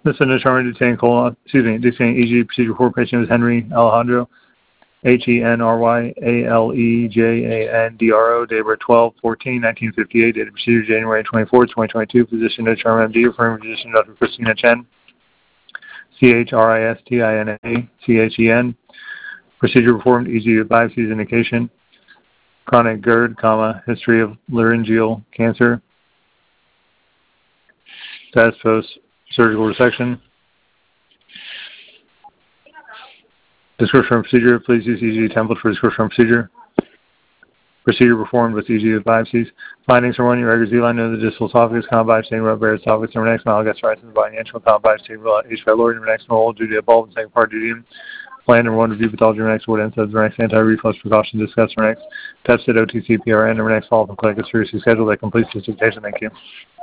This is a determined detaining EG procedure for patient is Henry Alejandro, HENRYALEJANDRO, date of birth 12/14/1958, date of procedure January 24, 2022, physician determined MD, referring physician Dr. Christina Chen, CHRISTINA, procedure performed, EG of biopsies indication, chronic GERD, history of laryngeal cancer, status post-surgical resection. Description of procedure, please use EG template for description of procedure. Procedure performed with EG of biopsies. Findings from 1 year Egger's Z-line of the distal esophagus, common biopsy, rub bare esophagus, number next, malgastritis in the body, atrial, common biopsy, H. pylori, number next, normal, due to bulb, and second part, dudium. Plan number 1, review pathology, number next, what NSAIDs, number next, anti-reflux precautions, discuss, number next, tested OTC, PRN, number next, follow-up and clinic, is seriously scheduled, that completes this dictation. Thank you.